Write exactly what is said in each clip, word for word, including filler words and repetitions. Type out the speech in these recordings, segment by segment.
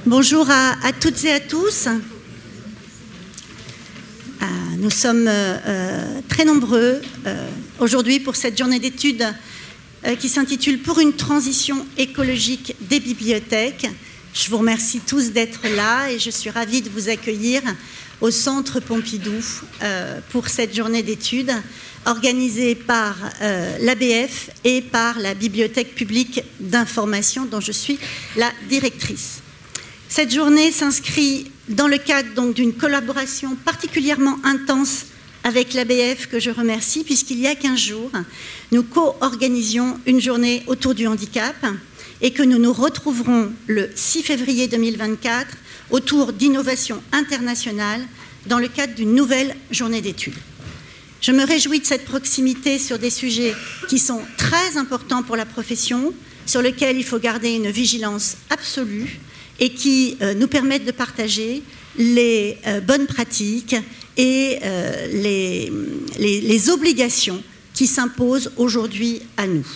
Bonjour à, à toutes et à tous. Ah, nous sommes euh, très nombreux euh, aujourd'hui pour cette journée d'études euh, qui s'intitule « Pour une transition écologique des bibliothèques ». Je vous remercie tous d'être là et je suis ravie de vous accueillir au Centre Pompidou euh, pour cette journée d'études organisée par euh, l'A B F et par la Bibliothèque publique d'information dont je suis la directrice. Cette journée s'inscrit dans le cadre donc d'une collaboration particulièrement intense avec l'A B F que je remercie puisqu'il y a quinze jours, nous co-organisions une journée autour du handicap et que nous nous retrouverons le six février deux mille vingt-quatre autour d'innovation internationale dans le cadre d'une nouvelle journée d'études. Je me réjouis de cette proximité sur des sujets qui sont très importants pour la profession, sur lesquels il faut garder une vigilance absolue et qui euh, nous permettent de partager les euh, bonnes pratiques et euh, les, les, les obligations qui s'imposent aujourd'hui à nous.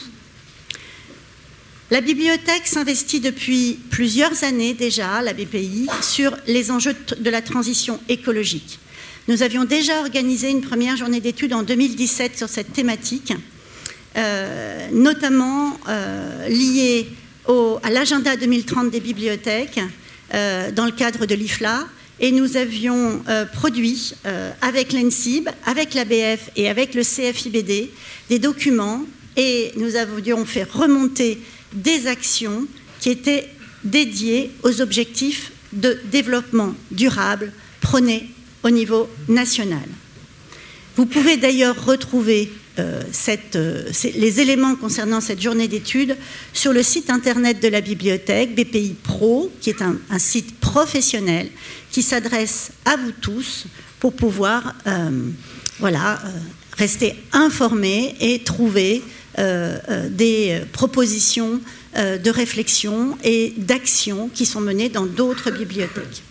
La bibliothèque s'investit depuis plusieurs années déjà, la B P I, sur les enjeux de la transition écologique. Nous avions déjà organisé une première journée d'études en deux mille dix-sept sur cette thématique, euh, notamment euh, liée au, à l'agenda deux mille trente des bibliothèques euh, dans le cadre de l'I F L A. Et nous avions euh, produit euh, avec l'E N S I B, avec l'A B F et avec le C F I B D des documents et nous avions fait remonter des actions qui étaient dédiées aux objectifs de développement durable prônés au niveau national. Vous pouvez d'ailleurs retrouver euh, cette, euh, les éléments concernant cette journée d'études sur le site internet de la bibliothèque, B P I Pro, qui est un, un site professionnel qui s'adresse à vous tous pour pouvoir euh, voilà, euh, rester informés et trouver Euh, euh, des propositions euh, de réflexion et d'action qui sont menées dans d'autres bibliothèques.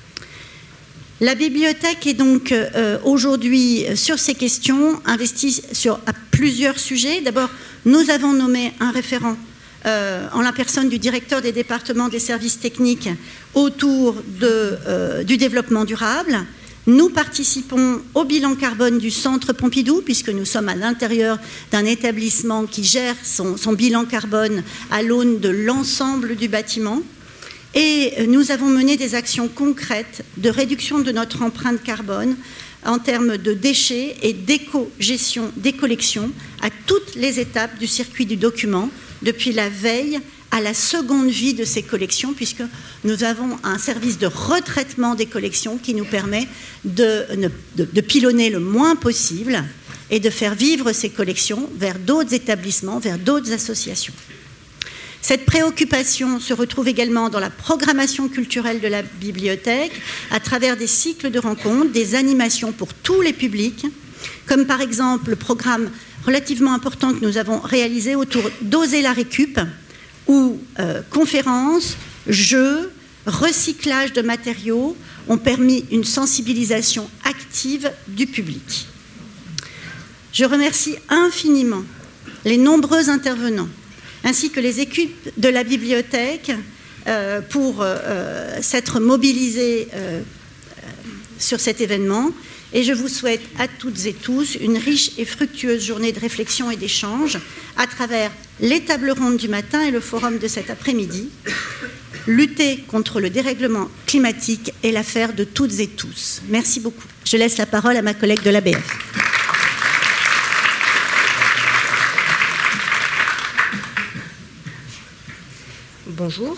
La bibliothèque est donc euh, aujourd'hui sur ces questions investie sur à plusieurs sujets. D'abord, nous avons nommé un référent euh, en la personne du directeur des départements des services techniques autour de, euh, du développement durable. Nous participons au bilan carbone du Centre Pompidou, puisque nous sommes à l'intérieur d'un établissement qui gère son, son bilan carbone à l'aune de l'ensemble du bâtiment. Et nous avons mené des actions concrètes de réduction de notre empreinte carbone en termes de déchets et d'éco-gestion des collections à toutes les étapes du circuit du document, depuis la veille à la seconde vie de ces collections, puisque nous avons un service de retraitement des collections qui nous permet de, de, de pilonner le moins possible et de faire vivre ces collections vers d'autres établissements, vers d'autres associations. Cette préoccupation se retrouve également dans la programmation culturelle de la bibliothèque, à travers des cycles de rencontres, des animations pour tous les publics, comme par exemple le programme relativement important que nous avons réalisé autour d'Oser la récup, où euh, conférences, jeux, recyclage de matériaux ont permis une sensibilisation active du public. Je remercie infiniment les nombreux intervenants, ainsi que les équipes de la bibliothèque euh, pour euh, s'être mobilisés euh, sur cet événement. Et je vous souhaite à toutes et tous une riche et fructueuse journée de réflexion et d'échange à travers les tables rondes du matin et le forum de cet après-midi. Lutter contre le dérèglement climatique est l'affaire de toutes et tous. Merci beaucoup. Je laisse la parole à ma collègue de l'A B F. Bonjour.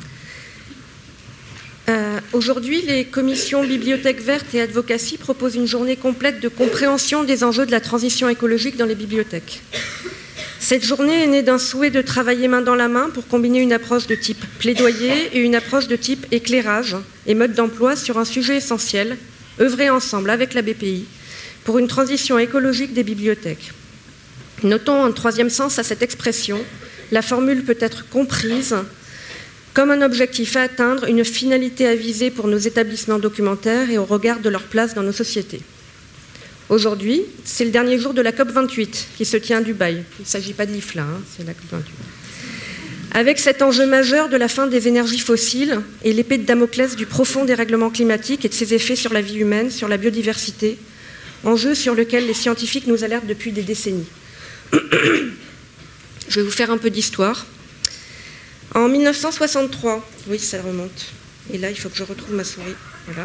Euh, aujourd'hui, les commissions Bibliothèque verte et Advocacy proposent une journée complète de compréhension des enjeux de la transition écologique dans les bibliothèques. Cette journée est née d'un souhait de travailler main dans la main pour combiner une approche de type plaidoyer et une approche de type éclairage et mode d'emploi sur un sujet essentiel, œuvrer ensemble avec la B P I pour une transition écologique des bibliothèques. Notons un troisième sens à cette expression. La formule peut être comprise comme un objectif à atteindre, une finalité à viser pour nos établissements documentaires et au regard de leur place dans nos sociétés. Aujourd'hui, c'est le dernier jour de la COP vingt-huit qui se tient à Dubaï. Il ne s'agit pas de l'I F L A, hein, c'est la COP vingt-huit. Avec cet enjeu majeur de la fin des énergies fossiles et l'épée de Damoclès du profond dérèglement climatique et de ses effets sur la vie humaine, sur la biodiversité, enjeu sur lequel les scientifiques nous alertent depuis des décennies. Je vais vous faire un peu d'histoire. En mille neuf cent soixante-trois, oui, ça remonte. Et là, il faut que je retrouve ma souris. Voilà.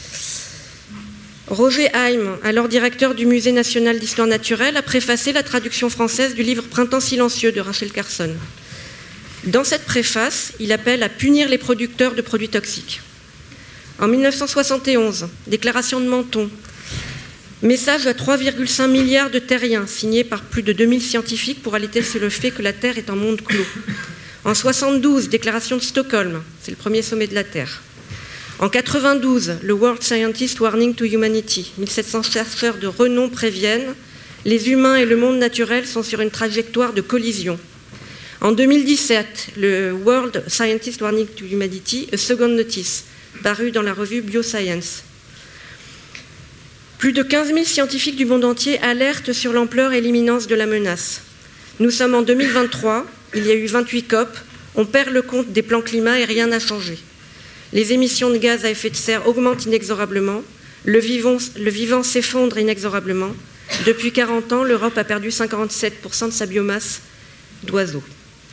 Roger Haim, alors directeur du Musée national d'histoire naturelle, a préfacé la traduction française du livre Printemps silencieux de Rachel Carson. Dans cette préface, il appelle à punir les producteurs de produits toxiques. En mille neuf cent soixante et onze, déclaration de Menton, message à trois virgule cinq milliards de terriens, signé par plus de deux mille scientifiques pour alerter sur le fait que la Terre est un monde clos. En soixante-douze, déclaration de Stockholm, c'est le premier sommet de la Terre. En quatre-vingt-douze, le World Scientist Warning to Humanity, mille sept cents chercheurs de renom préviennent, les humains et le monde naturel sont sur une trajectoire de collision. En deux mille dix-sept, le World Scientist Warning to Humanity, A Second Notice, paru dans la revue Bioscience. Plus de quinze mille scientifiques du monde entier alertent sur l'ampleur et l'imminence de la menace. Nous sommes en deux mille vingt-trois, il y a eu vingt-huit COP, on perd le compte des plans climat et rien n'a changé. Les émissions de gaz à effet de serre augmentent inexorablement, le vivant, le vivant s'effondre inexorablement. Depuis quarante ans, l'Europe a perdu cinquante-sept pour cent de sa biomasse d'oiseaux.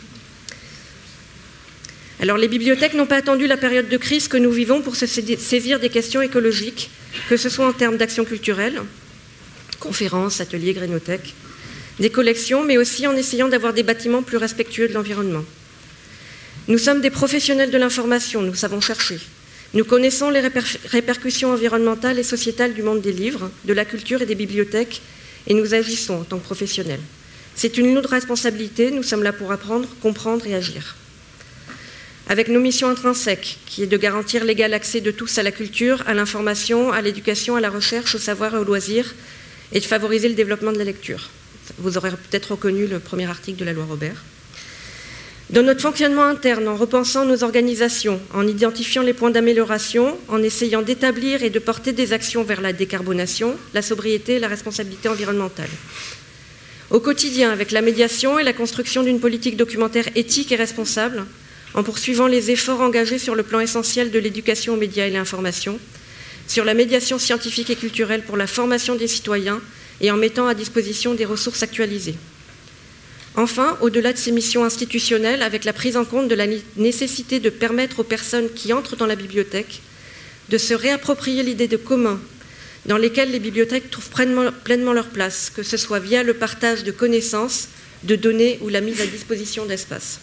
Alors les bibliothèques n'ont pas attendu la période de crise que nous vivons pour se saisir des questions écologiques, que ce soit en termes d'action culturelle, conférences, ateliers, grénothèques, des collections, mais aussi en essayant d'avoir des bâtiments plus respectueux de l'environnement. Nous sommes des professionnels de l'information, nous savons chercher. Nous connaissons les réper- répercussions environnementales et sociétales du monde des livres, de la culture et des bibliothèques, et nous agissons en tant que professionnels. C'est une lourde responsabilité, nous sommes là pour apprendre, comprendre et agir. Avec nos missions intrinsèques, qui est de garantir l'égal accès de tous à la culture, à l'information, à l'éducation, à la recherche, au savoir et au loisir, et de favoriser le développement de la lecture. Vous aurez peut-être reconnu le premier article de la loi Robert. Dans notre fonctionnement interne, en repensant nos organisations, en identifiant les points d'amélioration, en essayant d'établir et de porter des actions vers la décarbonation, la sobriété et la responsabilité environnementale. Au quotidien, avec la médiation et la construction d'une politique documentaire éthique et responsable, en poursuivant les efforts engagés sur le plan essentiel de l'éducation aux médias et l'information, sur la médiation scientifique et culturelle pour la formation des citoyens et en mettant à disposition des ressources actualisées. Enfin, au-delà de ces missions institutionnelles, avec la prise en compte de la nécessité de permettre aux personnes qui entrent dans la bibliothèque de se réapproprier l'idée de commun dans lesquelles les bibliothèques trouvent pleinement, pleinement leur place, que ce soit via le partage de connaissances, de données ou la mise à disposition d'espaces.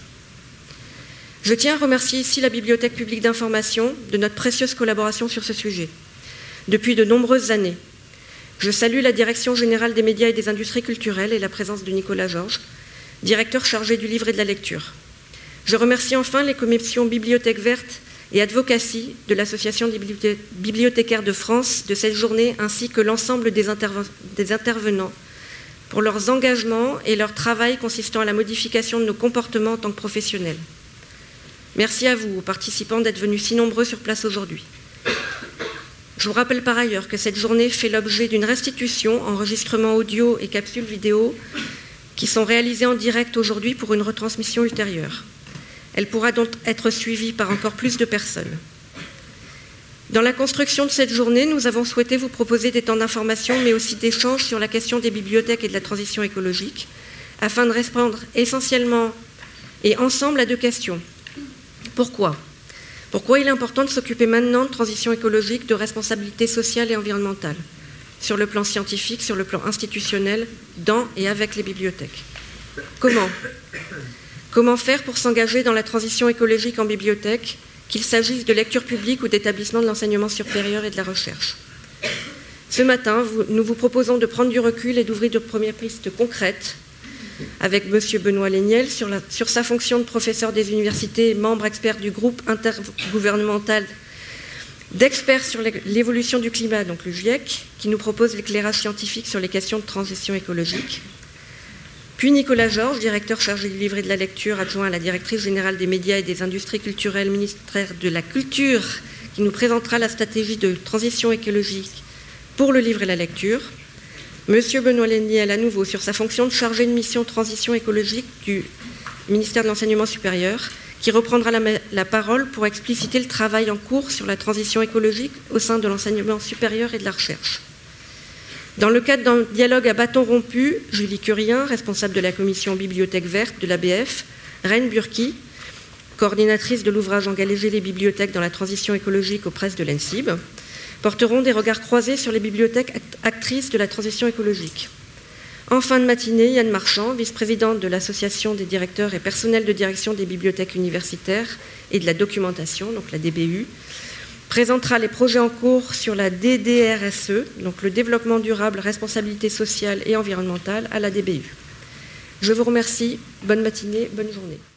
Je tiens à remercier ici la Bibliothèque publique d'information de notre précieuse collaboration sur ce sujet. Depuis de nombreuses années, je salue la Direction générale des médias et des industries culturelles et la présence de Nicolas Georges, directeur chargé du livre et de la lecture. Je remercie enfin les commissions Bibliothèque verte et Advocacy de l'Association des bibliothécaires de France de cette journée, ainsi que l'ensemble des, interve- des intervenants pour leurs engagements et leur travail consistant à la modification de nos comportements en tant que professionnels. Merci à vous, aux participants, d'être venus si nombreux sur place aujourd'hui. Je vous rappelle par ailleurs que cette journée fait l'objet d'une restitution, enregistrement audio et capsules vidéo qui sont réalisées en direct aujourd'hui pour une retransmission ultérieure. Elle pourra donc être suivie par encore plus de personnes. Dans la construction de cette journée, nous avons souhaité vous proposer des temps d'information, mais aussi d'échanges sur la question des bibliothèques et de la transition écologique, afin de répondre essentiellement et ensemble à deux questions. Pourquoi ? Pourquoi il est important de s'occuper maintenant de transition écologique, de responsabilité sociale et environnementale, sur le plan scientifique, sur le plan institutionnel, dans et avec les bibliothèques ? Comment ? Comment faire pour s'engager dans la transition écologique en bibliothèque, qu'il s'agisse de lecture publique ou d'établissement de l'enseignement supérieur et de la recherche ? Ce matin, vous, nous vous proposons de prendre du recul et d'ouvrir de premières pistes concrètes avec M. Benoît Léniel sur, la, sur sa fonction de professeur des universités et membre expert du groupe intergouvernemental d'experts sur l'évolution du climat, donc le GIEC, qui nous propose l'éclairage scientifique sur les questions de transition écologique. Puis Nicolas Georges, directeur chargé du livre et de la lecture, adjoint à la directrice générale des médias et des industries culturelles, ministère de la Culture, qui nous présentera la stratégie de transition écologique pour le livre et la lecture. Monsieur Benoît Léniel, à nouveau, sur sa fonction de chargé de mission transition écologique du ministère de l'Enseignement supérieur, qui reprendra la, la parole pour expliciter le travail en cours sur la transition écologique au sein de l'enseignement supérieur et de la recherche. Dans le cadre d'un dialogue à bâton rompu, Julie Curien, responsable de la commission Bibliothèque verte de l'A B F, Reine Burki, coordinatrice de l'ouvrage Engager les bibliothèques dans la transition écologique aux presses de l'E N S I B, porteront des regards croisés sur les bibliothèques actrices de la transition écologique. En fin de matinée, Yann Marchand, vice-présidente de l'Association des directeurs et personnels de direction des bibliothèques universitaires et de la documentation, donc la D B U, présentera les projets en cours sur la D D R S E, donc le développement durable, responsabilité sociale et environnementale à la D B U. Je vous remercie, bonne matinée, bonne journée.